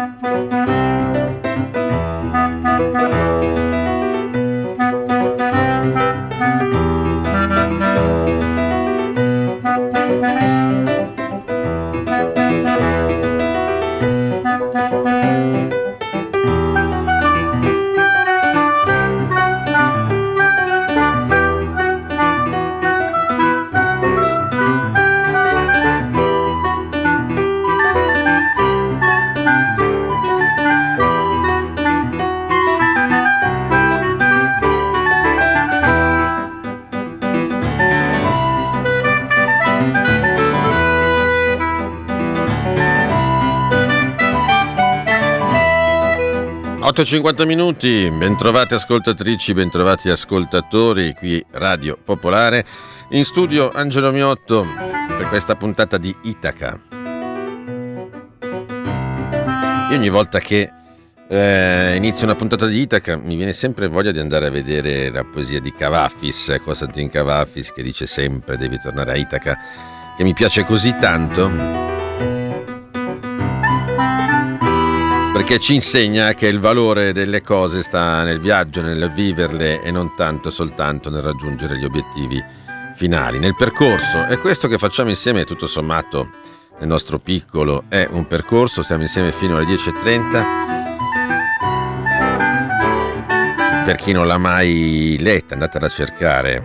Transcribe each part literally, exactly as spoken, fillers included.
otto e cinquanta minuti, bentrovate ascoltatrici, bentrovati ascoltatori, qui Radio Popolare, in studio Angelo Miotto per questa puntata di Itaca. Io ogni volta che eh, inizio una puntata di Itaca mi viene sempre voglia di andare a vedere la poesia di Cavafis, Constantin Cavafis, che dice sempre devi tornare a Itaca, che mi piace così tanto, perché ci insegna che il valore delle cose sta nel viaggio, nel viverle e non tanto soltanto nel raggiungere gli obiettivi finali, nel percorso. E questo che facciamo insieme, tutto sommato, nel nostro piccolo, è un percorso. Stiamo insieme fino alle dieci e trenta. Per chi non l'ha mai letta, andate a cercare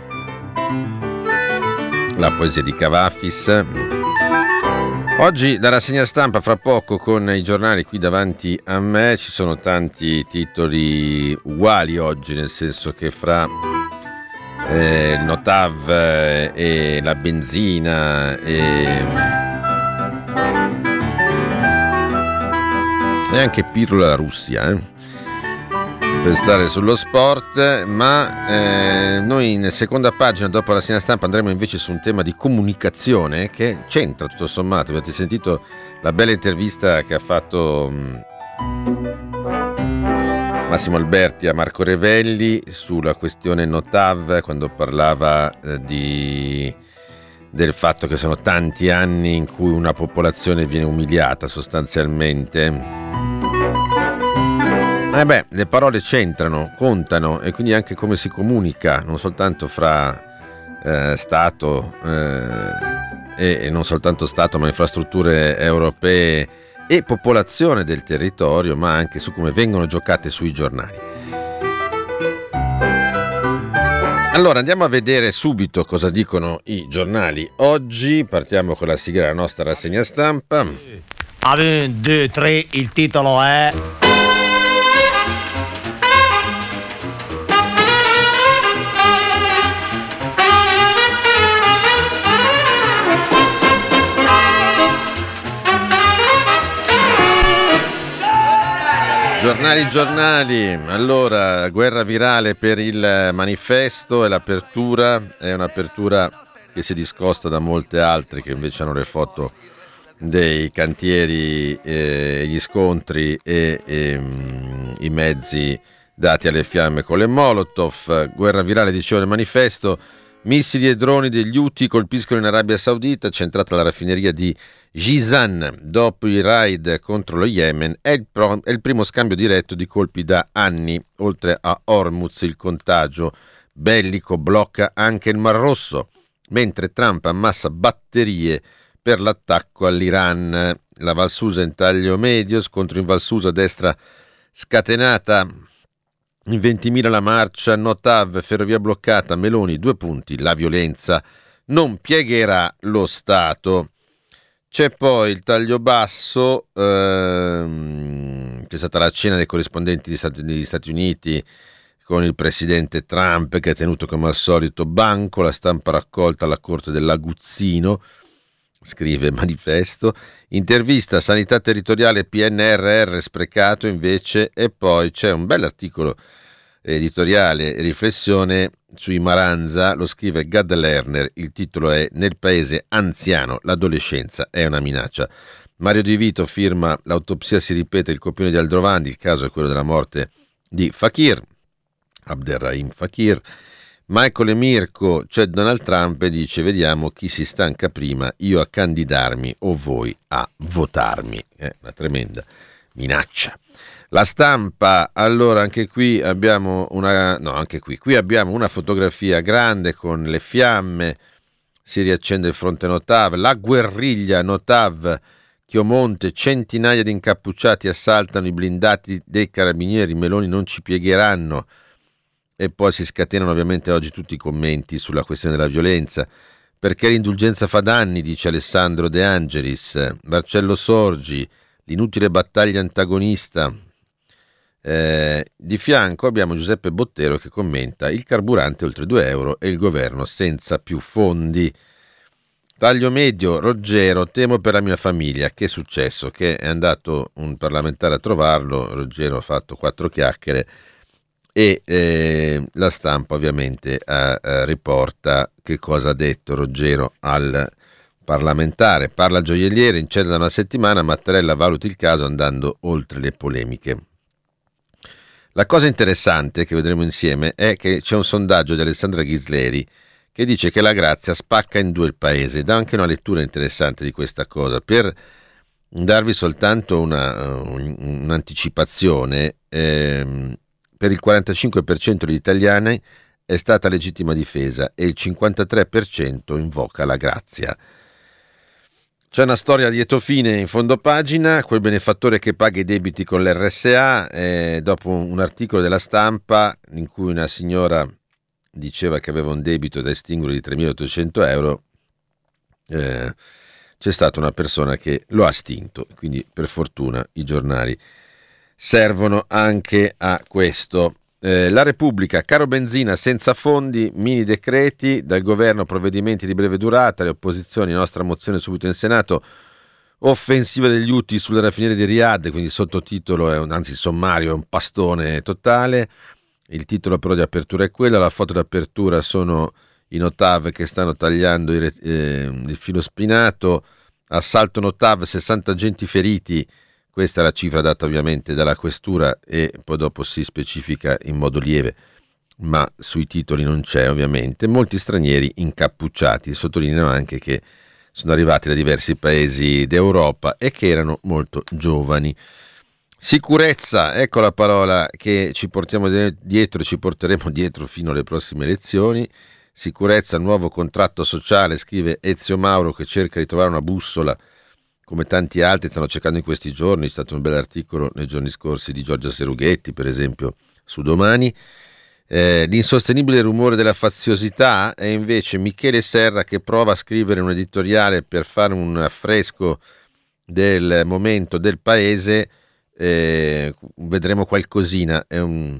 la poesia di Cavafis. Oggi da rassegna stampa, fra poco con i giornali qui davanti a me, ci sono tanti titoli uguali oggi, nel senso che fra eh, il Notav e la benzina e, e anche Pirlo alla Russia, eh? Per stare sullo sport, ma eh, noi in seconda pagina, dopo la rassegna stampa, andremo invece su un tema di comunicazione che c'entra tutto sommato. Avete sentito la bella intervista che ha fatto mh, Massimo Alberti a Marco Revelli sulla questione Notav, quando parlava eh, di, del fatto che sono tanti anni in cui una popolazione viene umiliata sostanzialmente. Eh beh, le parole c'entrano, contano, e quindi anche come si comunica, non soltanto fra eh, Stato eh, e, e non soltanto Stato, ma infrastrutture europee e popolazione del territorio, ma anche su come vengono giocate sui giornali. Allora andiamo a vedere subito cosa dicono i giornali. Oggi partiamo con la sigla della nostra rassegna stampa. uno, due, tre, il titolo è... Giornali, giornali. Allora, guerra virale per il manifesto, e l'apertura è un'apertura che si discosta da molte altre che invece hanno le foto dei cantieri, eh, gli scontri e, e mh, i mezzi dati alle fiamme con le Molotov. Guerra virale, diceva il manifesto. Missili e droni degli Houthi colpiscono in Arabia Saudita, centrata la raffineria di Jizan. Dopo i raid contro lo Yemen, è il, pro, è il primo scambio diretto di colpi da anni. Oltre a Hormuz, il contagio bellico blocca anche il Mar Rosso, mentre Trump ammassa batterie per l'attacco all'Iran. La Valsusa in taglio medio, scontro in Valsusa, destra scatenata. In ventimila la marcia, Notav, ferrovia bloccata, Meloni, due punti, la violenza non piegherà lo Stato. C'è poi il taglio basso, ehm, c'è stata la cena dei corrispondenti degli Stati, degli Stati Uniti con il presidente Trump, che ha tenuto come al solito banco, la stampa raccolta alla corte dell'Aguzzino, scrive manifesto. Intervista, sanità territoriale, P N R R sprecato invece, e poi c'è un bell'articolo editoriale, riflessione sui Maranza, lo scrive Gad Lerner, il titolo è Nel paese anziano l'adolescenza è una minaccia. Mario Di Vito firma L'autopsia si ripete, il copione di Aldrovandi, il caso è quello della morte di Fakir, Abderrahim Fakir. Michael e Mirko, c'è Donald Trump e dice vediamo chi si stanca prima, io a candidarmi o voi a votarmi. È una tremenda minaccia. La Stampa, allora anche qui abbiamo una, no anche qui, qui abbiamo una fotografia grande con le fiamme, si riaccende il fronte Notav, la guerriglia Notav, Chiomonte, centinaia di incappucciati assaltano i blindati dei carabinieri, Meloni non ci piegheranno, e poi si scatenano ovviamente oggi tutti i commenti sulla questione della violenza, perché l'indulgenza fa danni, dice Alessandro De Angelis, Marcello Sorgi, l'inutile battaglia antagonista. Eh, di fianco abbiamo Giuseppe Bottero che commenta il carburante oltre due euro e il governo senza più fondi. Taglio medio, Roggero, temo per la mia famiglia. Che è successo? Che è andato un parlamentare a trovarlo, Roggero ha fatto quattro chiacchiere e eh, la Stampa ovviamente eh, eh, riporta che cosa ha detto Roggero al parlamentare. Parla gioielliere, in cella da una settimana, Mattarella valuti il caso andando oltre le polemiche. La cosa interessante che vedremo insieme è che c'è un sondaggio di Alessandra Ghisleri che dice che la grazia spacca in due il paese. Dà anche una lettura interessante di questa cosa. Per darvi soltanto una, un'anticipazione, ehm, per il quarantacinque per cento degli italiani è stata legittima difesa e il cinquantatré per cento invoca la grazia. C'è una storia a lieto fine in fondo pagina, quel benefattore che paga i debiti con l'R S A, eh, dopo un articolo della Stampa in cui una signora diceva che aveva un debito da estinguere di tremilaottocento euro, eh, c'è stata una persona che lo ha estinto, quindi per fortuna i giornali servono anche a questo. Eh, la Repubblica, caro benzina senza fondi, mini decreti, dal governo provvedimenti di breve durata, le opposizioni, nostra mozione subito in Senato, offensiva degli Houthi sulle raffinerie di Riyadh, quindi il sottotitolo, è un, anzi il sommario è un pastone totale, il titolo però di apertura è quello, la foto d'apertura sono i Notav che stanno tagliando il, eh, il filo spinato, assalto Notav, sessanta agenti feriti. Questa è la cifra data ovviamente dalla questura e poi dopo si specifica in modo lieve, ma sui titoli non c'è ovviamente. Molti stranieri incappucciati, sottolineano anche che sono arrivati da diversi paesi d'Europa e che erano molto giovani. Sicurezza, ecco la parola che ci portiamo dietro e ci porteremo dietro fino alle prossime elezioni. Sicurezza, nuovo contratto sociale, scrive Ezio Mauro che cerca di trovare una bussola come tanti altri stanno cercando in questi giorni. C'è stato un bel articolo nei giorni scorsi di Giorgia Serughetti, per esempio, su Domani. Eh, l'insostenibile rumore della faziosità è invece Michele Serra che prova a scrivere un editoriale per fare un affresco del momento del paese. Eh, vedremo qualcosina, è un,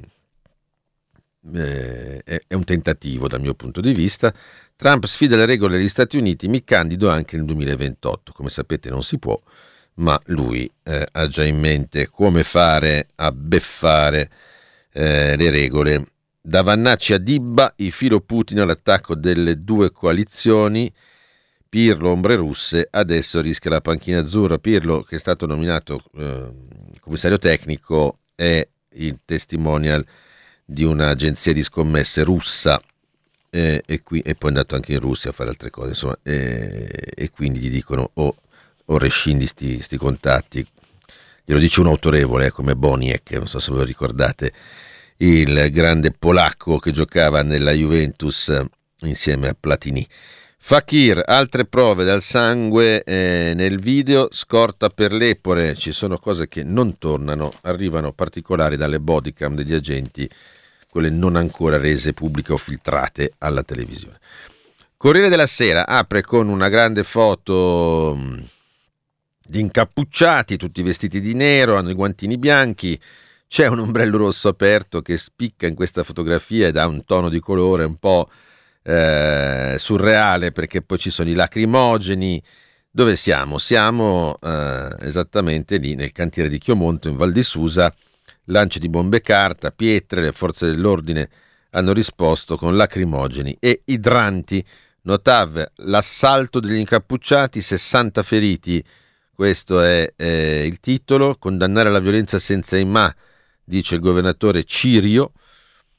eh, è, è un tentativo dal mio punto di vista. Trump sfida le regole degli Stati Uniti, mi candido anche nel duemilaventotto. Come sapete non si può, ma lui eh, ha già in mente come fare a beffare eh, le regole. Da Vannacci a Dibba, i filo Putin all'attacco delle due coalizioni. Pirlo, ombre russe, adesso rischia la panchina azzurra. Pirlo, che è stato nominato eh, commissario tecnico, è il testimonial di un'agenzia di scommesse russa. Eh, e, qui, e poi è andato anche in Russia a fare altre cose, insomma, eh, e quindi gli dicono o, o rescindi sti, sti contatti. Glielo dice un autorevole eh, come Boniek, non so se ve lo ricordate, il grande polacco che giocava nella Juventus insieme a Platini. Fakir, altre prove dal sangue eh, nel video, scorta per l'Epore, ci sono cose che non tornano, arrivano particolari dalle bodycam degli agenti, quelle non ancora rese pubbliche o filtrate alla televisione. Corriere della Sera apre con una grande foto di incappucciati, tutti vestiti di nero, hanno i guantini bianchi, c'è un ombrello rosso aperto che spicca in questa fotografia e dà un tono di colore un po' eh, surreale, perché poi ci sono i lacrimogeni. Dove siamo? Siamo eh, esattamente lì nel cantiere di Chiomonte in Val di Susa. Lanci di bombe carta, pietre, le forze dell'ordine hanno risposto con lacrimogeni e idranti. Notav, l'assalto degli incappucciati, sessanta feriti, questo è eh, il titolo. Condannare la violenza senza imma, dice il governatore Cirio.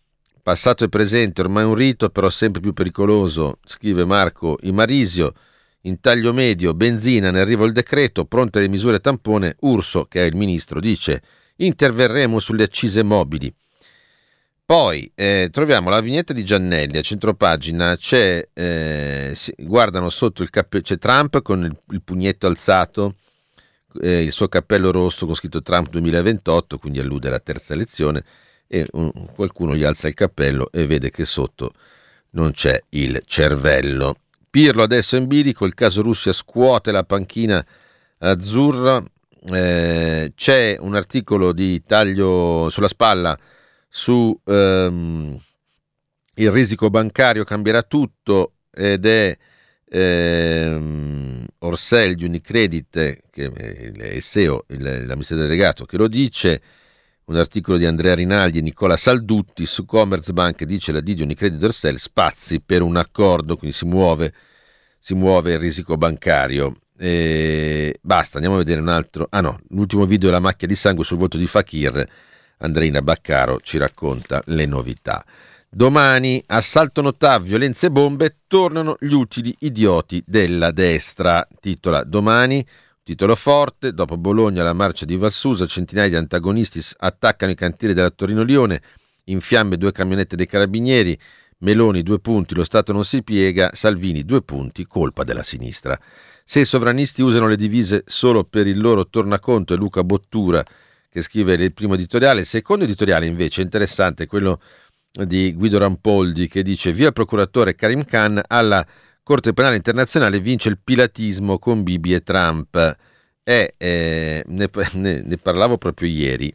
Passato e presente, ormai un rito, però sempre più pericoloso, scrive Marco Imarisio. In taglio medio, benzina, ne arriva il decreto, pronte le misure tampone. Urso, che è il ministro, dice interverremo sulle accise mobili. Poi eh, troviamo la vignetta di Giannelli, a centropagina c'è, eh, si, guardano sotto il cappello, c'è Trump con il, il pugnetto alzato, eh, il suo cappello rosso con scritto Trump duemilaventotto, quindi allude alla terza elezione, e un, qualcuno gli alza il cappello e vede che sotto non c'è il cervello. Pirlo adesso in bilico, il caso Russia scuote la panchina azzurra, eh, c'è un articolo di taglio sulla spalla su ehm, il risico bancario cambierà tutto, ed è ehm, Orsel di Unicredit, che è il C E O, il, l'amministratore delegato, che lo dice. Un articolo di Andrea Rinaldi e Nicola Saldutti su Commerzbank, dice la D di Unicredit Orsel, spazi per un accordo, quindi si muove, si muove il risico bancario. E basta, andiamo a vedere un altro. Ah no, l'ultimo video è la macchia di sangue sul volto di Fakir. Andreina Baccaro ci racconta le novità. Domani, assalto Notà, violenze e bombe, tornano gli utili idioti della destra. Titola Domani, titolo forte, dopo Bologna la marcia di Valsusa, centinaia di antagonisti attaccano i cantieri della Torino-Lione, in fiamme due camionette dei carabinieri, Meloni due punti, lo Stato non si piega, Salvini due punti, colpa della sinistra. Se i sovranisti usano le divise solo per il loro tornaconto, è Luca Bottura che scrive il primo editoriale. Il secondo editoriale invece è interessante, quello di Guido Rampoldi, che dice via il procuratore Karim Khan, alla Corte Penale Internazionale vince il pilatismo con Bibi e Trump. E eh, ne, ne, ne parlavo proprio ieri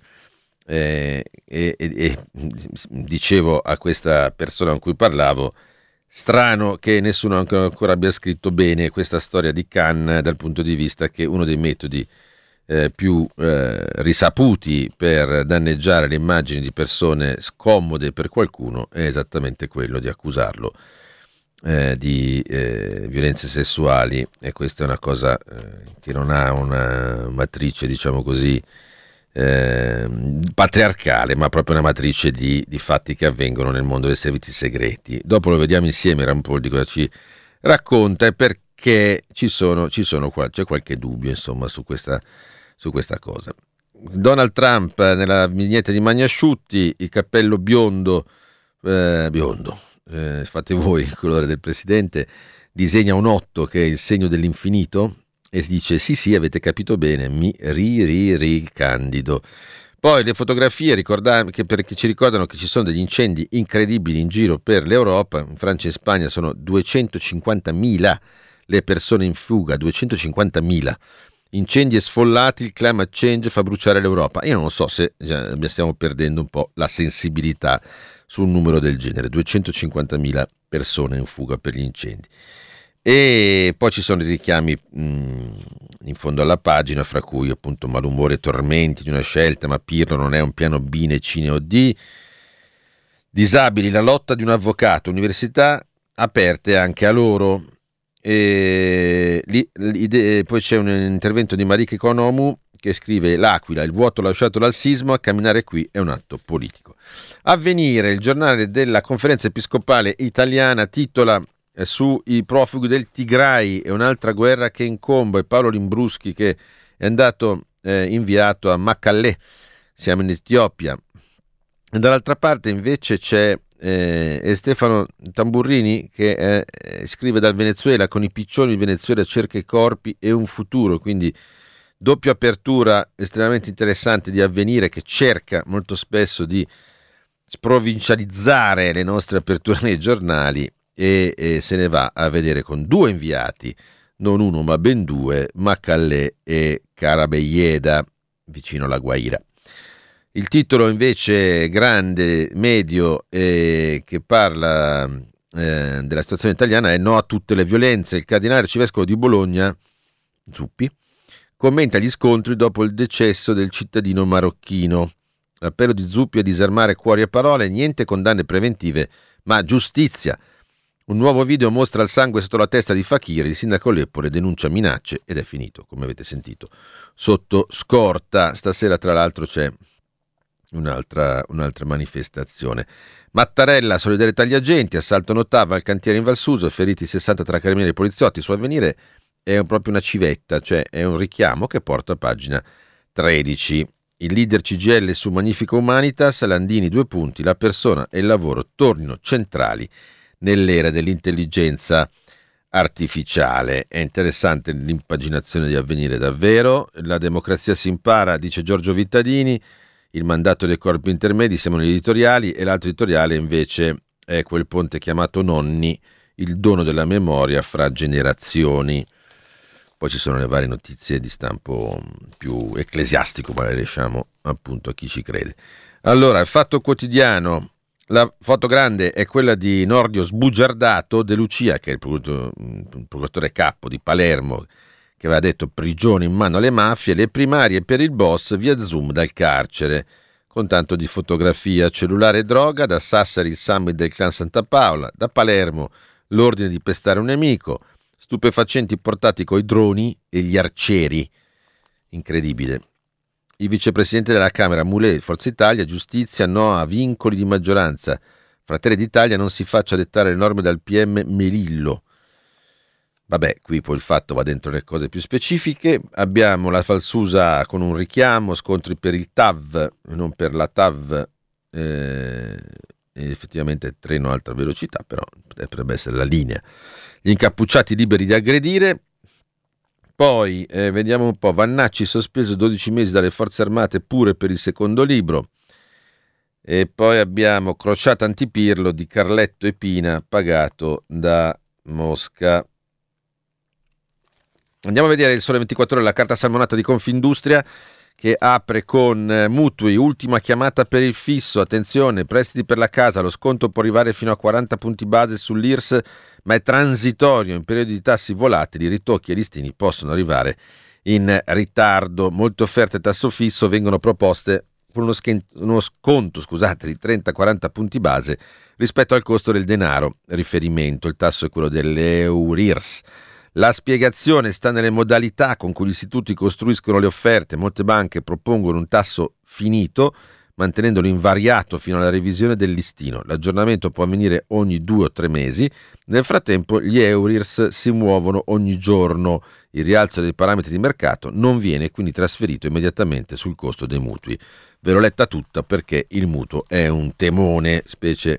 eh, e, e, e dicevo a questa persona con cui parlavo, strano che nessuno ancora abbia scritto bene questa storia di Khan dal punto di vista che uno dei metodi eh, più eh, risaputi per danneggiare le immagini di persone scomode per qualcuno è esattamente quello di accusarlo Eh, di eh, violenze sessuali, e questa è una cosa eh, che non ha una matrice, diciamo così, eh, patriarcale, ma proprio una matrice di, di fatti che avvengono nel mondo dei servizi segreti. Dopo lo vediamo insieme, Rampoldi cosa ci racconta e perché ci sono, ci sono qua, c'è qualche dubbio insomma su questa, su questa cosa. Donald Trump nella vignetta di Magnasciutti, il cappello biondo eh, biondo Eh, fate voi il colore del presidente, disegna un otto che è il segno dell'infinito e dice sì sì avete capito bene, mi ri ri ri candido. Poi le fotografie ricorda- che perché ci ricordano che ci sono degli incendi incredibili in giro per l'Europa. In Francia e in Spagna sono duecentocinquantamila le persone in fuga, duecentocinquantamila incendi e sfollati, il climate change fa bruciare l'Europa. Io non so se già stiamo perdendo un po' la sensibilità su un numero del genere, duecentocinquantamila persone in fuga per gli incendi. E poi ci sono i richiami mh, in fondo alla pagina, fra cui appunto malumore e tormenti di una scelta, ma Pirlo non è un piano B né C né O D, disabili, la lotta di un avvocato, università aperte anche a loro. E lì, lì, poi c'è un intervento di Marike Konomu che scrive L'Aquila, il vuoto lasciato dal sisma, camminare qui è un atto politico. Avvenire, il giornale della Conferenza Episcopale Italiana, titola eh, sui profughi del Tigray e un'altra guerra che incombe, e Paolo Limbruschi che è andato eh, inviato a Makallè, siamo in Etiopia. E dall'altra parte invece c'è eh, Stefano Tamburrini che eh, scrive dal Venezuela, con i piccioni il Venezuela cerca i corpi e un futuro, quindi doppia apertura estremamente interessante di Avvenire, che cerca molto spesso di sprovincializzare le nostre aperture nei giornali e, e se ne va a vedere con due inviati, non uno ma ben due, Makallè e Carabeglieda, vicino alla Guaira. Il titolo invece grande, medio, eh, che parla eh, della situazione italiana è No a tutte le violenze. Il cardinale arcivescovo di Bologna, Zuppi, commenta gli scontri dopo il decesso del cittadino marocchino. L'appello di Zuppi a disarmare cuori e parole, niente condanne preventive, ma giustizia. Un nuovo video mostra il sangue sotto la testa di Fakir, il sindaco Leppole denuncia minacce ed è finito, come avete sentito, sotto scorta. Stasera tra l'altro c'è un'altra, un'altra manifestazione. Mattarella, solidarietà agli agenti, assalto Nottava al cantiere in Valsuso, feriti sessanta tra carabinieri e poliziotti. Su Avvenire è proprio una civetta, cioè è un richiamo che porta a pagina tredici. Il leader C G I L su Magnifica Humanitas, Landini due punti, la persona e il lavoro tornino centrali nell'era dell'intelligenza artificiale. È interessante l'impaginazione di Avvenire davvero. La democrazia si impara, dice Giorgio Vittadini, il mandato dei corpi intermedi, siamo negli editoriali, e l'altro editoriale invece è quel ponte chiamato Nonni, il dono della memoria fra generazioni. Poi ci sono le varie notizie di stampo più ecclesiastico, ma le lasciamo appunto a chi ci crede. Allora, il Fatto Quotidiano, la foto grande è quella di Nordio sbugiardato, De Lucia, che è il procuratore capo di Palermo, che aveva detto prigione in mano alle mafie, le primarie per il boss via Zoom dal carcere, con tanto di fotografia, cellulare e droga, da Sassari il summit del clan Santa Paola, da Palermo l'ordine di pestare un nemico, stupefacenti portati coi droni e gli arcieri. Incredibile. Il vicepresidente della Camera Mulè, Forza Italia, giustizia, no a vincoli di maggioranza. Fratelli d'Italia non si faccia dettare le norme dal P M Melillo. Vabbè, qui poi il Fatto va dentro le cose più specifiche. Abbiamo la Valsusa con un richiamo, scontri per il T A V, non per la T A V, eh, effettivamente treno a alta velocità, però potrebbe essere la linea. Gli incappucciati liberi di aggredire. Poi eh, vediamo un po', Vannacci sospeso dodici mesi dalle forze armate pure per il secondo libro. E poi abbiamo Crociata Antipirlo di Carletto e Pina, pagato da Mosca. Andiamo a vedere il Sole ventiquattro Ore, la carta salmonata di Confindustria, che apre con eh, mutui, ultima chiamata per il fisso, attenzione, prestiti per la casa, lo sconto può arrivare fino a quaranta punti base sull'I R S, ma è transitorio in periodi di tassi volatili, ritocchi e listini possono arrivare in ritardo. Molte offerte tasso fisso vengono proposte con uno, schen- uno sconto scusate, di trenta quaranta punti base rispetto al costo del denaro. Riferimento, il tasso è quello dell'Eurirs. La spiegazione sta nelle modalità con cui gli istituti costruiscono le offerte. Molte banche propongono un tasso finito, mantenendolo invariato fino alla revisione del listino. L'aggiornamento può avvenire ogni due o tre mesi. Nel frattempo gli Eurirs si muovono ogni giorno. Il rialzo dei parametri di mercato non viene quindi trasferito immediatamente sul costo dei mutui. Ve l'ho letta tutta perché il mutuo è un temone, specie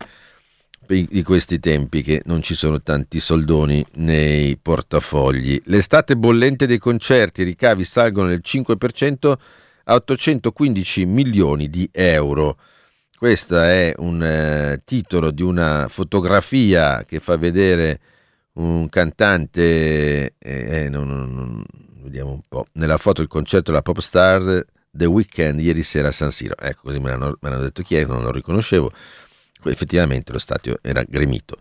di questi tempi che non ci sono tanti soldoni nei portafogli. L'estate bollente dei concerti, i ricavi salgono del cinque per cento a ottocentoquindici milioni di euro. Questo è un eh, titolo di una fotografia che fa vedere un cantante, eh, non, non, non, vediamo un po', nella foto il concerto della pop star The Weeknd ieri sera a San Siro. Ecco, così me l'hanno, me l'hanno detto chi è, non lo riconoscevo. Effettivamente lo stadio era gremito.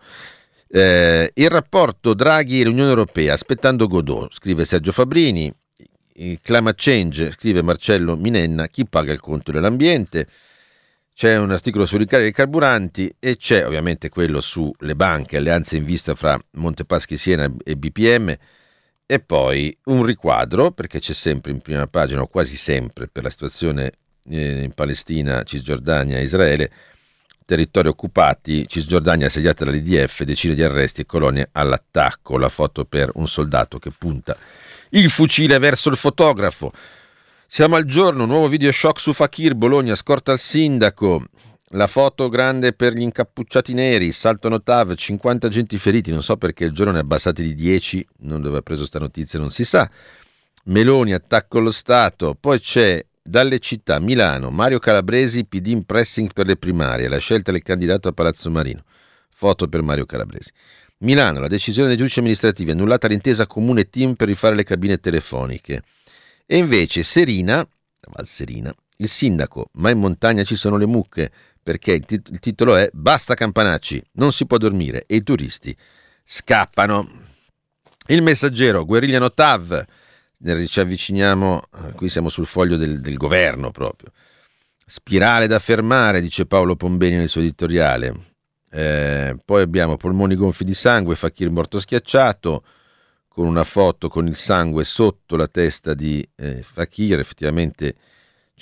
Eh, il rapporto Draghi e l'Unione Europea, aspettando Godot, scrive Sergio Fabrini. Il climate change, scrive Marcello Minenna, chi paga il conto dell'ambiente. C'è un articolo sui rincari dei carburanti e c'è ovviamente quello sulle banche, alleanze in vista fra Montepaschi Siena e B P M, e poi un riquadro, perché c'è sempre in prima pagina, o quasi sempre, per la situazione in Palestina, Cisgiordania e Israele, territori occupati, Cisgiordania assediata dall'I D F, decine di arresti e colonie all'attacco. La foto per un soldato che punta il fucile verso il fotografo. Siamo al Giorno, nuovo video shock su Fakir, Bologna scorta il sindaco. La foto grande per gli incappucciati neri, salto Notav, cinquanta agenti feriti, non so perché il Giorno ne ha abbassati di dieci, non dove ha preso sta notizia non si sa. Meloni, attacco allo Stato. Poi c'è dalle città, Milano, Mario Calabresi, P D in pressing per le primarie, la scelta del candidato a Palazzo Marino. Foto per Mario Calabresi. Milano, la decisione dei giudici amministrativi, annullata l'intesa comune team per rifare le cabine telefoniche. E invece Serina, Val Serina, il sindaco, ma in montagna ci sono le mucche, perché il, tit- il titolo è Basta Campanacci, non si può dormire e i turisti scappano. Il Messaggero, guerrigliano T A V, ci avviciniamo, qui siamo sul foglio del, del governo proprio. Spirale da fermare, dice Paolo Pombeni nel suo editoriale. Eh, poi abbiamo polmoni gonfi di sangue, Fakir morto schiacciato, con una foto con il sangue sotto la testa di eh, Fakir. Effettivamente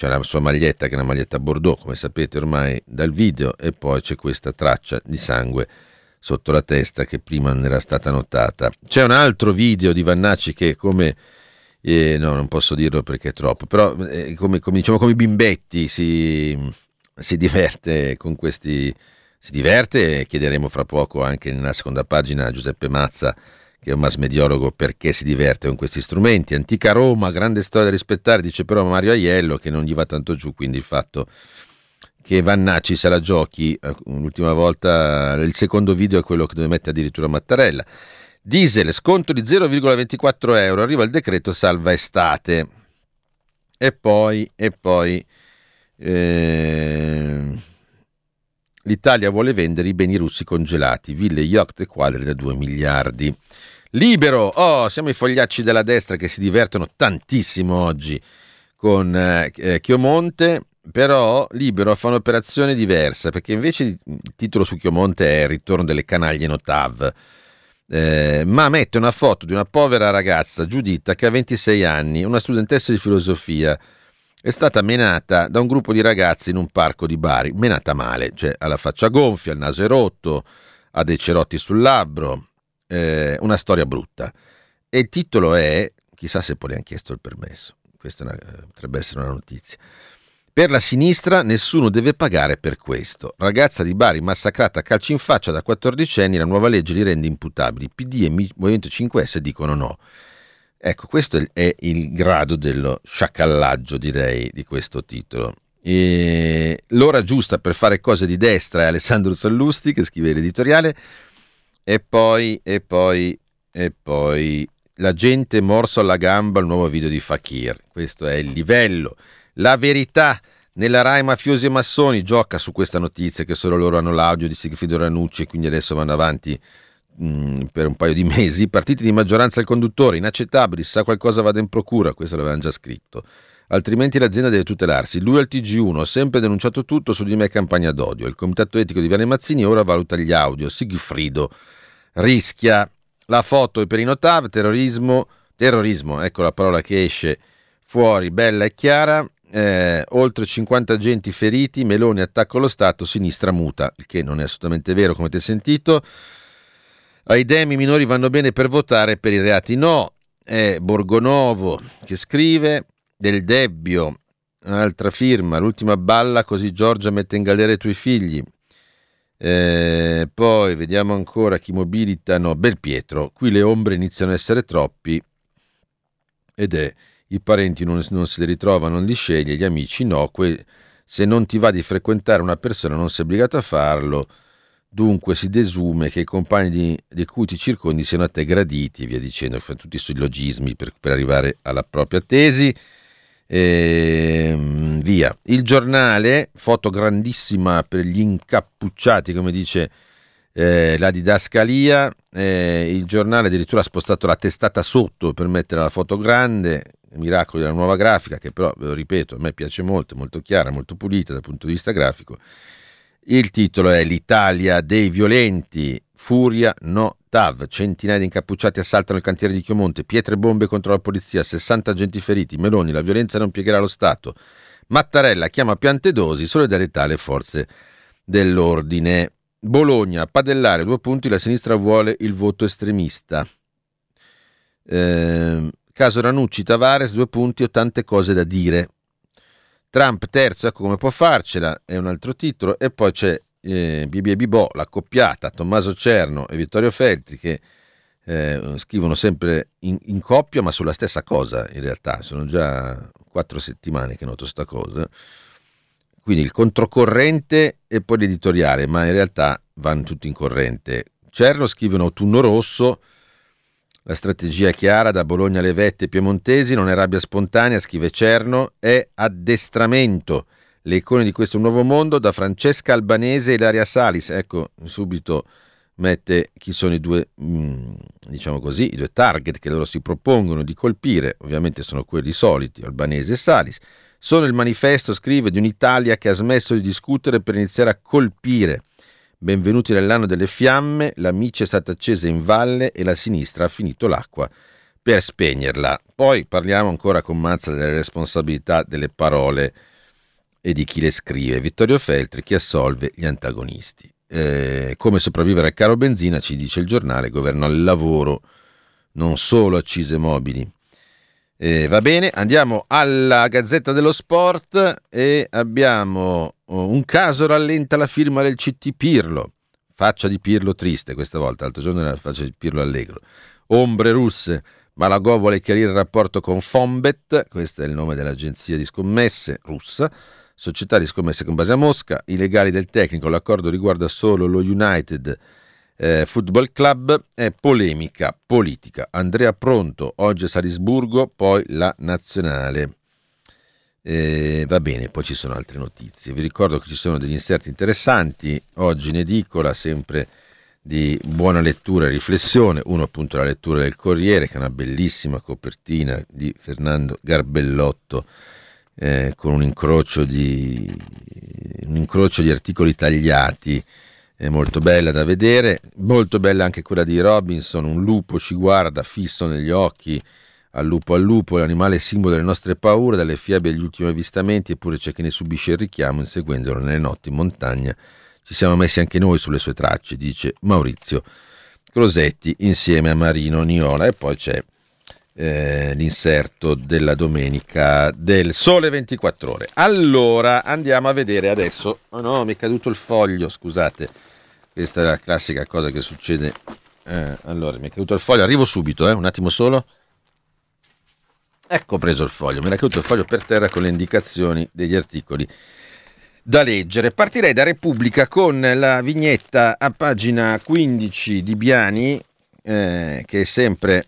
c'è la sua maglietta che è una maglietta bordeaux, come sapete ormai dal video, e poi c'è questa traccia di sangue sotto la testa che prima non era stata notata. C'è un altro video di Vannacci che come eh, no, non posso dirlo perché è troppo, però eh, come, come diciamo come i bimbetti si, si diverte con questi, si diverte, e chiederemo fra poco anche nella seconda pagina a Giuseppe Mazza, che è un mass mediologo, perché si diverte con questi strumenti. Antica Roma, grande storia da rispettare, dice però Mario Aiello, che non gli va tanto giù, quindi il fatto che Vannacci se la giochi, l'ultima volta, il secondo video è quello che dove mette addirittura Mattarella. Diesel, sconto di zero virgola ventiquattro euro, arriva il decreto salva estate. E poi, e poi eh, l'Italia vuole vendere i beni russi congelati, ville, yacht e quadri da due miliardi. Libero, oh, siamo i fogliacci della destra che si divertono tantissimo oggi con eh, Chiomonte, però Libero fa un'operazione diversa, perché invece il titolo su Chiomonte è il ritorno delle canaglie Notav, eh, ma mette una foto di una povera ragazza, Giuditta, che ha ventisei anni, una studentessa di filosofia, è stata menata da un gruppo di ragazzi in un parco di Bari, menata male, cioè ha la faccia gonfia, il naso è rotto, ha dei cerotti sul labbro, eh, una storia brutta. E il titolo è, chissà se poi le hanno chiesto il permesso, questa è una, potrebbe essere una notizia. Per la sinistra nessuno deve pagare per questo. Ragazza di Bari massacrata a calci in faccia da quattordicenni, la nuova legge li rende imputabili. P D e Movimento cinque S dicono no. Ecco, questo è il grado dello sciacallaggio, direi, di questo titolo. E l'ora giusta per fare cose di destra è Alessandro Sallusti, che scrive l'editoriale, e poi, e poi, e poi la gente morso alla gamba, il nuovo video di Fakir. Questo è il livello. La Verità, nella Rai mafiosi e massoni, gioca su questa notizia che solo loro hanno l'audio di Sigfrido Ranucci e quindi adesso vanno avanti mh, per un paio di mesi. Partiti di maggioranza al conduttore, inaccettabili, se sa qualcosa vada in procura, questo l'avevano già scritto, altrimenti l'azienda deve tutelarsi. Lui al T G uno, ho sempre denunciato tutto, su di me campagna d'odio. Il comitato etico di Viale Mazzini ora valuta gli audio. Sigfrido rischia. La foto è per i Notav, terrorismo, terrorismo, ecco la parola che esce fuori, bella e chiara. Eh, oltre cinquanta agenti feriti, Meloni attacca lo Stato, sinistra muta, il che non è assolutamente vero, come avete sentito. Ai demi minori vanno bene per votare, per i reati no. È Borgonovo che scrive. Del Debbio, un'altra firma, l'ultima balla così Giorgia mette in galera i tuoi figli. Eh, poi vediamo ancora chi mobilitano. Belpietro, qui le ombre iniziano a essere troppi ed è i parenti non, non se li ritrova, non li sceglie, gli amici no, que- se non ti va di frequentare una persona non sei obbligato a farlo, dunque si desume che i compagni di, di cui ti circondi siano a te graditi e via dicendo, fa tutti i sillogismi per, per arrivare alla propria tesi. E via. Il Giornale, foto grandissima per gli incappucciati, come dice eh, la didascalia. Eh, il Giornale addirittura ha spostato la testata sotto per mettere la foto grande. Miracoli della nuova grafica, che però, ve lo ripeto, a me piace molto, molto chiara, molto pulita dal punto di vista grafico. Il titolo è l'Italia dei violenti, furia no Tav, centinaia di incappucciati assaltano il cantiere di Chiomonte, pietre e bombe contro la polizia, sessanta agenti feriti, Meloni, la violenza non piegherà lo Stato, Mattarella chiama Piantedosi, solidarietà alle forze dell'ordine. Bologna, padellare, due punti, la sinistra vuole il voto estremista. Eh, caso Ranucci, Tavares, due punti, ho tante cose da dire. Trump terzo, ecco come può farcela, è un altro titolo. E poi c'è eh, Bibi e Bibò, la coppiata, Tommaso Cerno e Vittorio Feltri, che eh, scrivono sempre in, in coppia ma sulla stessa cosa. In realtà sono già quattro settimane che noto sta cosa, quindi il controcorrente e poi l'editoriale, ma in realtà vanno tutti in corrente. Cerno scrive un autunno rosso. La strategia è chiara, da Bologna alle vette piemontesi, non è rabbia spontanea, scrive Cerno, è addestramento. Le icone di questo nuovo mondo, da Francesca Albanese e Ilaria Salis. Ecco, subito mette chi sono i due, diciamo così, i due target che loro si propongono di colpire. Ovviamente sono quelli soliti, Albanese e Salis. Sono il manifesto, scrive, di un'Italia che ha smesso di discutere per iniziare a colpire. Benvenuti nell'anno delle fiamme, la miccia è stata accesa in valle e la sinistra ha finito l'acqua per spegnerla. Poi parliamo ancora con Mazza delle responsabilità delle parole e di chi le scrive. Vittorio Feltri, chi assolve gli antagonisti. Eh, come sopravvivere al caro benzina, ci dice il giornale, governo al lavoro, non solo accise mobili. Eh, va bene, andiamo alla Gazzetta dello Sport e abbiamo un caso rallenta la firma del C T Pirlo. Faccia di Pirlo triste questa volta, l'altro giorno era la faccia di Pirlo allegro. Ombre russe, Malagò vuole chiarire il rapporto con Fonbet, questo è il nome dell'agenzia di scommesse russa, società di scommesse con base a Mosca, i legali del tecnico, l'accordo riguarda solo lo United eh, Football Club, è polemica politica. Andrea Pronto, oggi a Salisburgo, poi la nazionale. Eh, va bene, poi ci sono altre notizie. Vi ricordo che ci sono degli inserti interessanti, oggi in edicola, sempre di buona lettura e riflessione. Uno appunto la lettura del Corriere, che è una bellissima copertina di Fernando Garbellotto, Eh, con un incrocio di un incrocio di articoli tagliati, è molto bella da vedere, molto bella anche quella di Robinson, un lupo ci guarda fisso negli occhi, al lupo al lupo, l'animale simbolo delle nostre paure, dalle fiabe agli ultimi avvistamenti, eppure c'è chi ne subisce il richiamo, inseguendolo nelle notti in montagna. Ci siamo messi anche noi sulle sue tracce, dice Maurizio Crosetti insieme a Marino Niola. E poi c'è Eh, l'inserto della domenica del Sole ventiquattro Ore. Allora andiamo a vedere adesso. Oh no, mi è caduto il foglio, scusate, questa è la classica cosa che succede. Eh, allora mi è caduto il foglio, arrivo subito, eh, un attimo solo. Ecco, ho preso il foglio, mi era caduto il foglio per terra con le indicazioni degli articoli da leggere. Partirei da Repubblica con la vignetta a pagina quindici di Biani, eh, che è sempre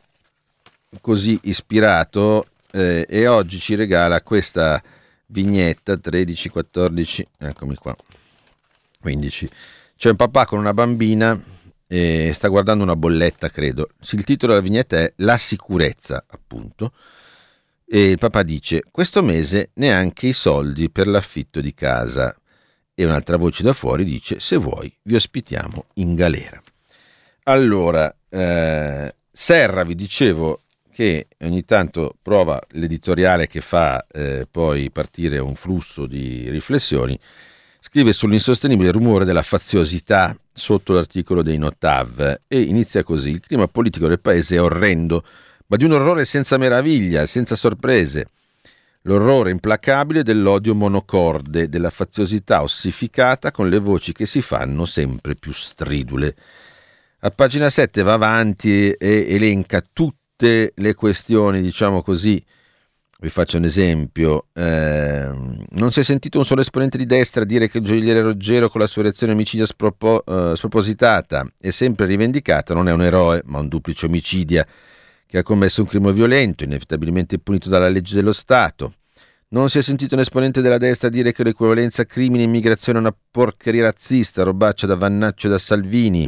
così ispirato, eh, e oggi ci regala questa vignetta tredici, quattordici, eccomi qua, quindici. C'è un papà con una bambina e sta guardando una bolletta, credo. Il titolo della vignetta è La sicurezza, appunto, e il papà dice: questo mese neanche i soldi per l'affitto di casa. E un'altra voce da fuori dice: se vuoi vi ospitiamo in galera. Allora, eh, Serra, vi dicevo che ogni tanto prova l'editoriale che fa eh, poi partire un flusso di riflessioni, scrive sull'insostenibile rumore della faziosità sotto l'articolo dei Notav e inizia così: il clima politico del paese è orrendo, ma di un orrore senza meraviglia, senza sorprese. L'orrore implacabile dell'odio monocorde, della faziosità ossificata con le voci che si fanno sempre più stridule. A pagina sette va avanti e elenca tutti le questioni, diciamo così. Vi faccio un esempio: eh, non si è sentito un solo esponente di destra dire che il gioielliere Roggero, con la sua reazione omicidia spropo, eh, spropositata e sempre rivendicata, non è un eroe ma un duplice omicidia che ha commesso un crimine violento inevitabilmente punito dalla legge dello Stato. Non si è sentito un esponente della destra dire che l'equivalenza crimine e immigrazione è una porcheria razzista, robaccia da Vannaccio e da Salvini.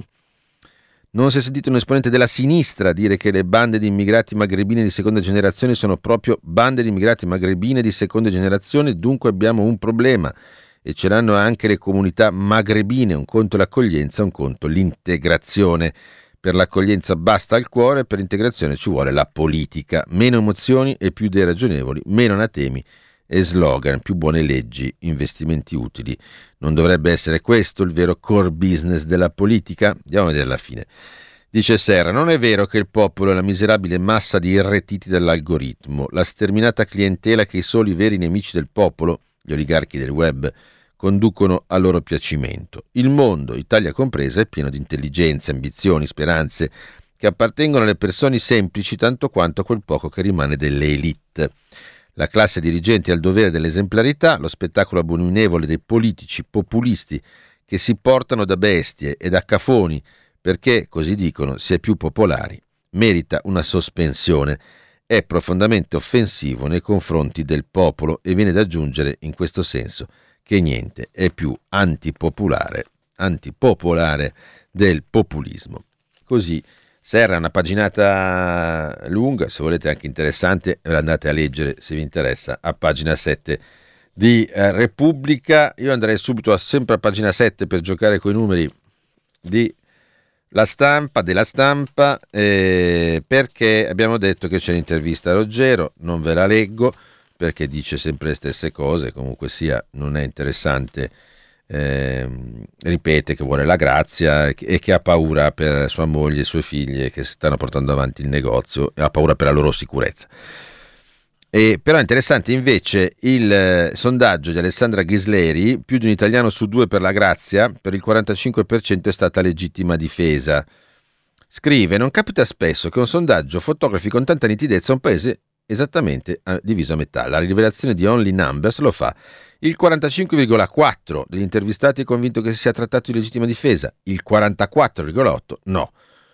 Non si è sentito un esponente della sinistra dire che le bande di immigrati magrebine di seconda generazione sono proprio bande di immigrati magrebine di seconda generazione, dunque abbiamo un problema e ce l'hanno anche le comunità magrebine, un conto l'accoglienza, un conto l'integrazione. Per l'accoglienza basta il cuore, per l'integrazione ci vuole la politica. Meno emozioni e più idee ragionevoli, meno anatemi e slogan, più buone leggi, investimenti utili. Non dovrebbe essere questo il vero core business della politica? Andiamo a vedere la fine. Dice Serra: non è vero che il popolo è la miserabile massa di irretiti dall'algoritmo, la sterminata clientela che i soli veri nemici del popolo, gli oligarchi del web, conducono a loro piacimento. Il mondo, Italia compresa, è pieno di intelligenze, ambizioni, speranze che appartengono alle persone semplici tanto quanto a quel poco che rimane delle elite. La classe dirigente ha il dovere dell'esemplarità, lo spettacolo abominevole dei politici populisti che si portano da bestie e da cafoni perché, così dicono, si è più popolari, merita una sospensione. È profondamente offensivo nei confronti del popolo e viene da aggiungere in questo senso che niente è più antipopolare, antipopolare del populismo. Così Serra, una paginata lunga, se volete anche interessante, ve la andate a leggere se vi interessa, a pagina sette di eh, Repubblica. Io andrei subito a, sempre a pagina sette per giocare coi numeri di La Stampa, della Stampa, eh, perché abbiamo detto che c'è l'intervista a Roggero, non ve la leggo, perché dice sempre le stesse cose, comunque sia non è interessante, eh, ripete che vuole la grazia e che ha paura per sua moglie e sue figlie che stanno portando avanti il negozio e ha paura per la loro sicurezza. E però è interessante invece il eh, sondaggio di Alessandra Ghisleri: più di un italiano su due per la grazia, per il quarantacinque per cento è stata legittima difesa. Scrive: non capita spesso che un sondaggio fotografi con tanta nitidezza un paese esattamente diviso a metà. La rivelazione di Only Numbers lo fa. Il quarantacinque virgola quattro degli intervistati è convinto che si sia trattato di legittima difesa, il quarantaquattro virgola otto no.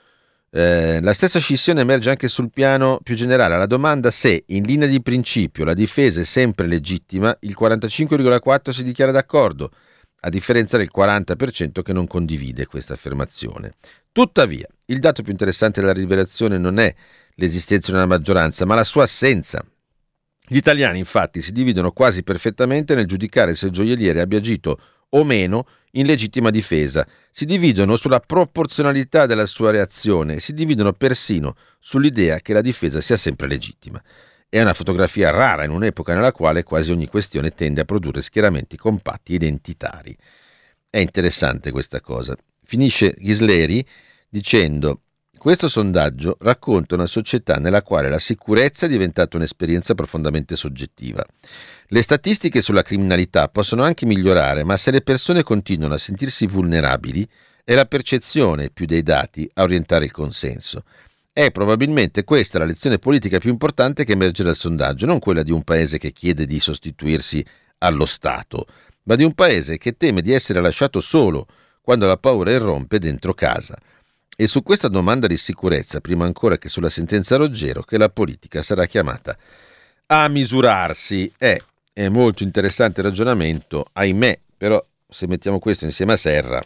Eh, la stessa scissione emerge anche sul piano più generale. Alla domanda se, in linea di principio, la difesa è sempre legittima, il quarantacinque virgola quattro si dichiara d'accordo, a differenza del quaranta per cento che non condivide questa affermazione. Tuttavia, il dato più interessante della rivelazione non è l'esistenza di una maggioranza, ma la sua assenza. Gli italiani, infatti, si dividono quasi perfettamente nel giudicare se il gioielliere abbia agito o meno in legittima difesa, si dividono sulla proporzionalità della sua reazione e si dividono persino sull'idea che la difesa sia sempre legittima. È una fotografia rara in un'epoca nella quale quasi ogni questione tende a produrre schieramenti compatti e identitari. È interessante questa cosa. Finisce Ghisleri dicendo: questo sondaggio racconta una società nella quale la sicurezza è diventata un'esperienza profondamente soggettiva. Le statistiche sulla criminalità possono anche migliorare, ma se le persone continuano a sentirsi vulnerabili, è la percezione più dei dati a orientare il consenso. È probabilmente questa la lezione politica più importante che emerge dal sondaggio, non quella di un paese che chiede di sostituirsi allo Stato, ma di un paese che teme di essere lasciato solo quando la paura irrompe dentro casa. E su questa domanda di sicurezza, prima ancora che sulla sentenza Roggero, che la politica sarà chiamata a misurarsi. È, è molto interessante il ragionamento, ahimè, però se mettiamo questo insieme a Serra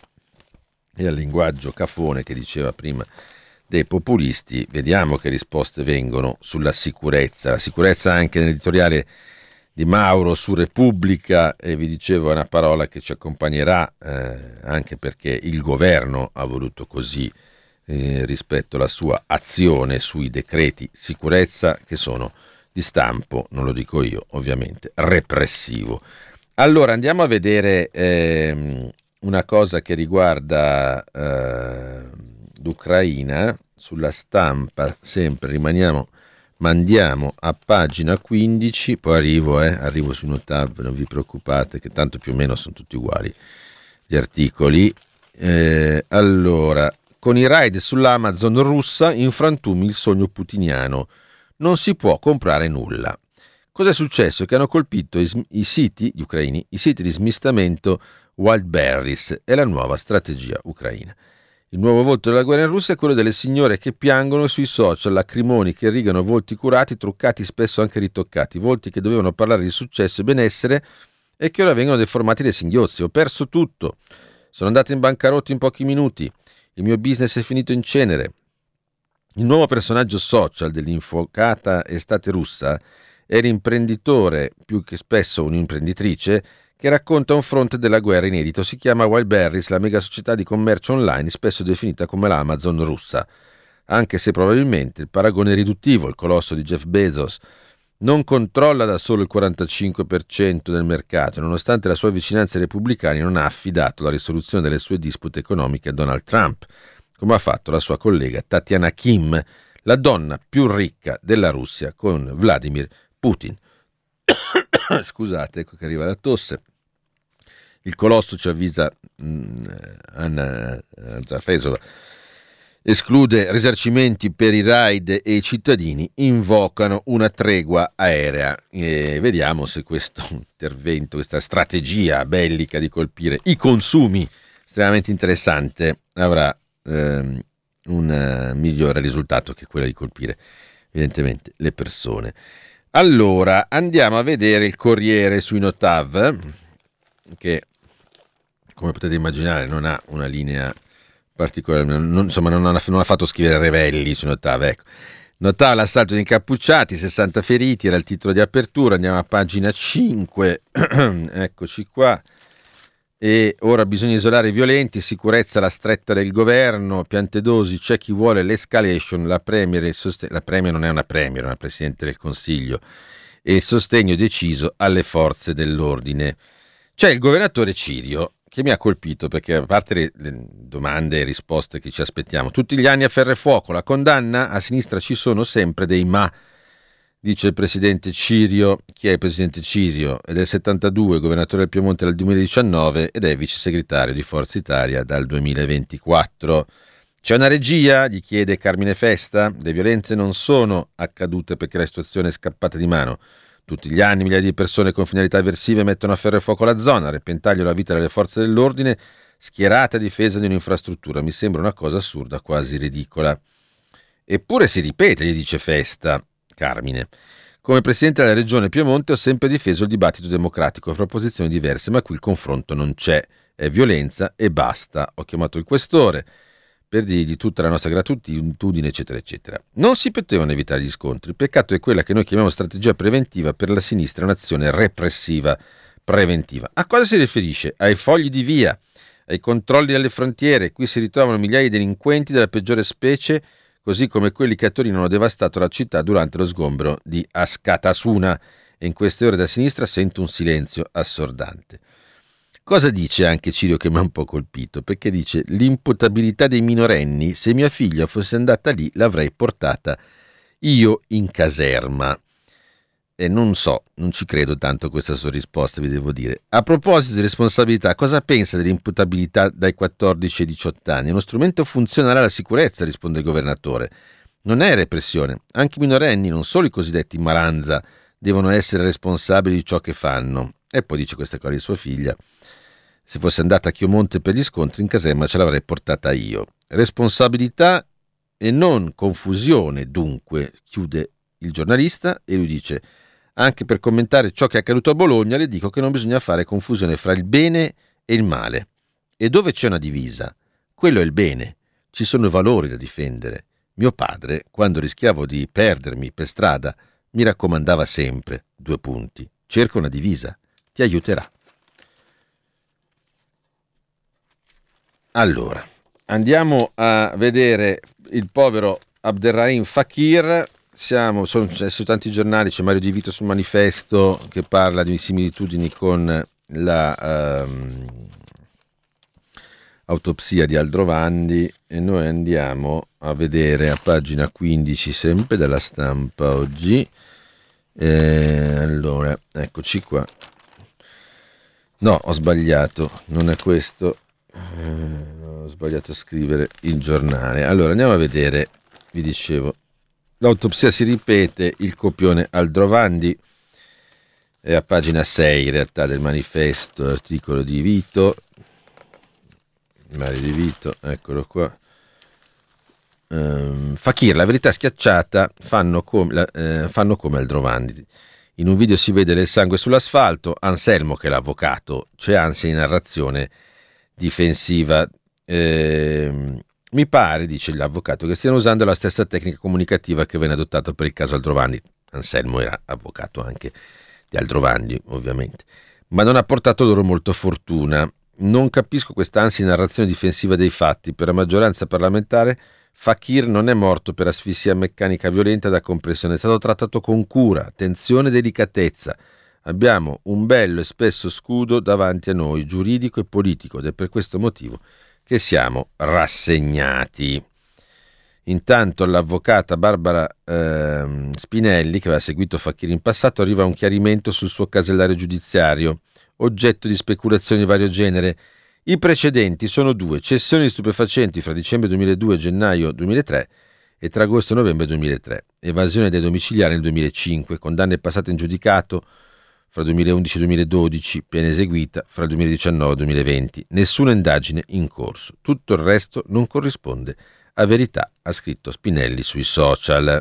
e al linguaggio cafone che diceva prima dei populisti, vediamo che risposte vengono sulla sicurezza. La sicurezza anche nell'editoriale di Mauro su Repubblica, e vi dicevo è una parola che ci accompagnerà eh, anche perché il governo ha voluto così eh, rispetto alla sua azione sui decreti sicurezza che sono di stampo, non lo dico io ovviamente, repressivo. Allora andiamo a vedere ehm, una cosa che riguarda eh, l'Ucraina. Sulla Stampa sempre rimaniamo, mandiamo a pagina quindici, poi arrivo, eh, arrivo su Notav, non vi preoccupate che tanto più o meno sono tutti uguali gli articoli. Eh, allora, con i raid sull'Amazon russa in frantumi il sogno putiniano, non si può comprare nulla. Cos'è successo? Che hanno colpito i, i siti, gli ucraini, i siti di smistamento Wildberries, è la nuova strategia ucraina. Il nuovo volto della guerra in Russia è quello delle signore che piangono sui social, lacrimoni che irrigano volti curati, truccati, spesso anche ritoccati, volti che dovevano parlare di successo e benessere e che ora vengono deformati dai singhiozzi. Ho perso tutto, sono andato in bancarotta in pochi minuti, il mio business è finito in cenere. Il nuovo personaggio social dell'infuocata estate russa è l'imprenditore, più che spesso un'imprenditrice, che racconta un fronte della guerra inedito. Si chiama Wildberries, la mega società di commercio online spesso definita come la Amazon russa, anche se probabilmente il paragone è riduttivo. Il colosso di Jeff Bezos non controlla da solo il quarantacinque per cento del mercato e nonostante la sua vicinanza ai repubblicani non ha affidato la risoluzione delle sue dispute economiche a Donald Trump, come ha fatto la sua collega Tatiana Kim, la donna più ricca della Russia con Vladimir Putin. Scusate, ecco che arriva la tosse. Il colosso, ci avvisa mh, Anna Zafesova, esclude risarcimenti per i raid e i cittadini invocano una tregua aerea. E vediamo se questo intervento, questa strategia bellica di colpire i consumi estremamente interessante avrà ehm, un uh, migliore risultato che quello di colpire evidentemente le persone. Allora, andiamo a vedere il Corriere sui Notav, che come potete immaginare non ha una linea particolare, non, insomma non ha, non ha fatto scrivere Revelli sui Notav. Ecco. Notav, l'assalto di incappucciati, sessanta feriti, era il titolo di apertura. Andiamo a pagina cinque, eccoci qua. E ora bisogna isolare i violenti, sicurezza la stretta del governo, Piantedosi, c'è chi vuole l'escalation, la premier, il sosten- la premier non è una premier, è una presidente del Consiglio, e il sostegno deciso alle forze dell'ordine. C'è il governatore Cirio che mi ha colpito perché, a parte le, le domande e risposte che ci aspettiamo, tutti gli anni a ferro e fuoco, la condanna, a sinistra ci sono sempre dei ma, dice il presidente Cirio. Chi è il presidente Cirio? È del settantadue, governatore del Piemonte dal duemiladiciannove ed è vice segretario di Forza Italia dal duemilaventiquattro. C'è una regia? Gli chiede Carmine Festa. Le violenze non sono accadute perché la situazione è scappata di mano. Tutti gli anni migliaia di persone con finalità eversive mettono a ferro e fuoco la zona, a repentaglio la vita delle forze dell'ordine, schierate a difesa di un'infrastruttura. Mi sembra una cosa assurda, quasi ridicola. Eppure si ripete, gli dice Festa, Carmine. Come presidente della regione Piemonte ho sempre difeso il dibattito democratico fra posizioni diverse, ma qui il confronto non c'è, è violenza e basta. Ho chiamato il questore per dirgli tutta la nostra gratitudine, eccetera, eccetera. Non si potevano evitare gli scontri. Il peccato è quella che noi chiamiamo strategia preventiva, per la sinistra è un'azione repressiva preventiva. A cosa si riferisce? Ai fogli di via, ai controlli alle frontiere. Qui si ritrovano migliaia di delinquenti della peggiore specie, così come quelli che a Torino hanno devastato la città durante lo sgombero di Askatasuna. E in queste ore da sinistra sento un silenzio assordante. Cosa dice anche Cirio che mi ha un po' colpito? Perché dice l'imputabilità dei minorenni, se mia figlia fosse andata lì l'avrei portata io in caserma. E non so, non ci credo tanto a questa sua risposta, vi devo dire. A proposito di responsabilità, cosa pensa dell'imputabilità dai quattordici ai diciotto anni? È uno strumento funzionale alla sicurezza, risponde il governatore. Non è repressione. Anche i minorenni, non solo i cosiddetti maranza, devono essere responsabili di ciò che fanno. E poi dice queste cose di sua figlia. Se fosse andata a Chiomonte per gli scontri in caserma ce l'avrei portata io. Responsabilità e non confusione, dunque, chiude il giornalista e lui dice: anche per commentare ciò che è accaduto a Bologna le dico che non bisogna fare confusione fra il bene e il male. E dove c'è una divisa, quello è il bene. Ci sono valori da difendere. Mio padre, quando rischiavo di perdermi per strada, mi raccomandava sempre, due punti, cerca una divisa, ti aiuterà. Allora, andiamo a vedere il povero Abderrahim Fakir. Siamo, sono su tanti giornali, c'è Mario Di Vito sul Manifesto che parla di similitudini con la um, autopsia di Aldrovandi e noi andiamo a vedere a pagina quindici sempre della Stampa oggi. Eh, allora, eccoci qua. No, ho sbagliato, non è questo. Eh, ho sbagliato a scrivere il giornale. Allora andiamo a vedere, vi dicevo, l'autopsia si ripete, il copione Aldrovandi è a pagina sei in realtà del Manifesto, articolo di Vito, Mario Di Vito, eccolo qua. Um, Fakir, la verità schiacciata, fanno come, la, eh, fanno come Aldrovandi. In un video si vede del sangue sull'asfalto, Anselmo che è l'avvocato, c'è ansia in narrazione difensiva. Eh, mi pare, dice l'avvocato, che stiano usando la stessa tecnica comunicativa che venne adottata per il caso Aldrovandi. Anselmo era avvocato anche di Aldrovandi, ovviamente, ma non ha portato loro molto fortuna. Non capisco questa ansia in narrazione difensiva dei fatti. Per la maggioranza parlamentare Fakir non è morto per asfissia meccanica violenta da compressione, è stato trattato con cura, attenzione e delicatezza. Abbiamo un bello e spesso scudo davanti a noi, giuridico e politico, ed è per questo motivo che siamo rassegnati. Intanto l'avvocata Barbara eh, Spinelli, che aveva seguito Fakir in passato, arriva a un chiarimento sul suo casellario giudiziario, oggetto di speculazioni di vario genere. I precedenti sono due: cessioni di stupefacenti fra dicembre duemiladue e gennaio duemilatré e tra agosto e novembre duemilatré, evasione dei domiciliari nel duemilacinque, condanne passate in giudicato fra duemilaundici e duemiladodici, pena eseguita fra il duemiladiciannove e duemilaventi, nessuna indagine in corso. Tutto il resto non corrisponde a verità, ha scritto Spinelli sui social.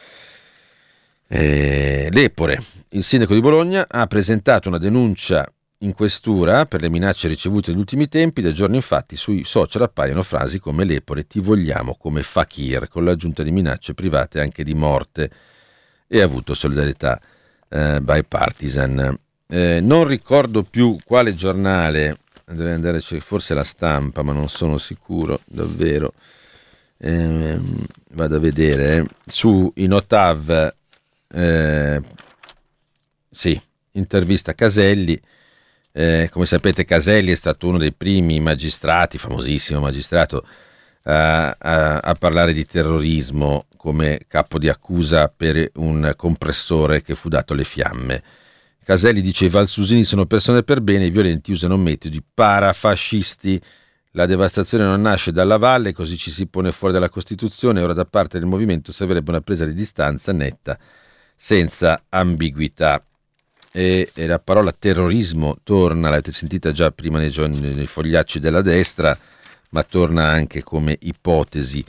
Eh, Lepore, il sindaco di Bologna, ha presentato una denuncia in questura per le minacce ricevute negli ultimi tempi. Da giorni infatti sui social appaiono frasi come Lepore ti vogliamo come Fakir, con l'aggiunta di minacce private anche di morte, e ha avuto solidarietà eh, bipartisan. Eh, non ricordo più quale giornale, dovrei andare, cioè, forse La Stampa, ma non sono sicuro davvero. Eh, vado a vedere eh. Su Inotav eh, Sì, intervista Caselli. Eh, come sapete, Caselli è stato uno dei primi magistrati, famosissimo magistrato, a, a, a parlare di terrorismo come capo di accusa per un compressore che fu dato alle fiamme. Caselli diceva: i valsusini sono persone per bene, i violenti usano metodi parafascisti. La devastazione non nasce dalla valle, così ci si pone fuori dalla Costituzione. Ora da parte del movimento servirebbe una presa di distanza netta, senza ambiguità. E, e la parola terrorismo torna, l'avete sentita già prima nei, giorni, nei fogliacci della destra, ma torna anche come ipotesi,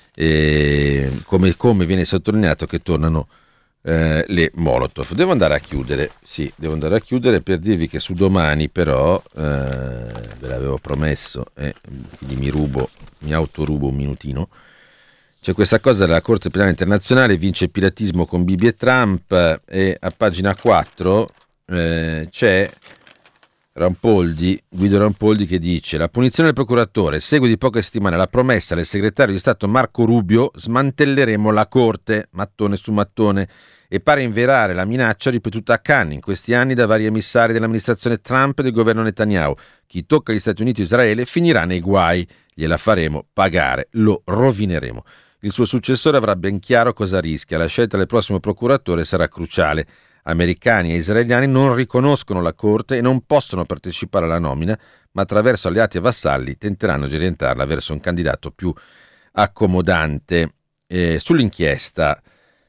e come, come viene sottolineato che tornano eh, le Molotov. Devo andare a chiudere, sì, devo andare a chiudere per dirvi che su Domani però, eh, ve l'avevo promesso, e quindi mi rubo, mi autorubo un minutino. C'è questa cosa della Corte Penale Internazionale, vince il piratismo con Bibi e Trump, e a pagina quattro eh, c'è Rampoldi, Guido Rampoldi, che dice: la punizione del procuratore segue di poche settimane la promessa del segretario di Stato Marco Rubio: smantelleremo la Corte, mattone su mattone, e pare inverare la minaccia ripetuta a Cannes in questi anni da vari emissari dell'amministrazione Trump e del governo Netanyahu. Chi tocca gli Stati Uniti e Israele finirà nei guai, gliela faremo pagare, lo rovineremo. Il suo successore avrà ben chiaro cosa rischia. La scelta del prossimo procuratore sarà cruciale. Americani e israeliani non riconoscono la Corte e non possono partecipare alla nomina, ma attraverso alleati e vassalli tenteranno di orientarla verso un candidato più accomodante. Eh, sull'inchiesta,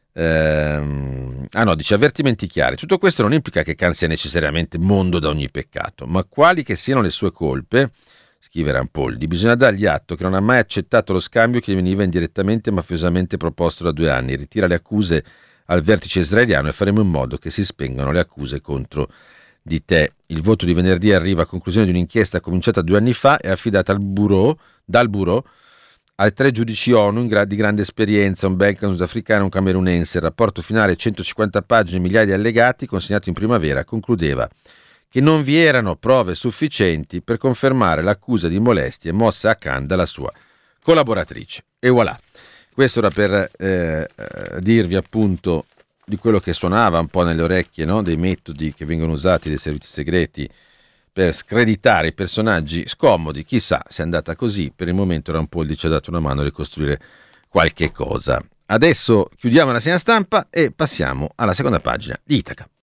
ehm, ah no, dice: avvertimenti chiari. Tutto questo non implica che Khan sia necessariamente mondo da ogni peccato, ma quali che siano le sue colpe, scrive Rampoldi, bisogna dargli atto che non ha mai accettato lo scambio che gli veniva indirettamente e mafiosamente proposto da due anni. Ritira le accuse al vertice israeliano e faremo in modo che si spengano le accuse contro di te. Il voto di venerdì arriva a conclusione di un'inchiesta cominciata due anni fa e affidata al bureau, dal bureau ai tre giudici ONU in gra- di grande esperienza, un belga, un sudafricano e un camerunense. Il rapporto finale, centocinquanta pagine, migliaia di allegati, consegnato in primavera, concludeva che non vi erano prove sufficienti per confermare l'accusa di molestie mossa a Khan dalla sua collaboratrice. E voilà. Questo era per eh, dirvi appunto di quello che suonava un po' nelle orecchie, no? Dei metodi che vengono usati dai servizi segreti per screditare i personaggi scomodi. Chissà se è andata così. Per il momento Rampoldi ci ha dato una mano a ricostruire qualche cosa. Adesso chiudiamo la segna stampa e passiamo alla seconda pagina di Itaca.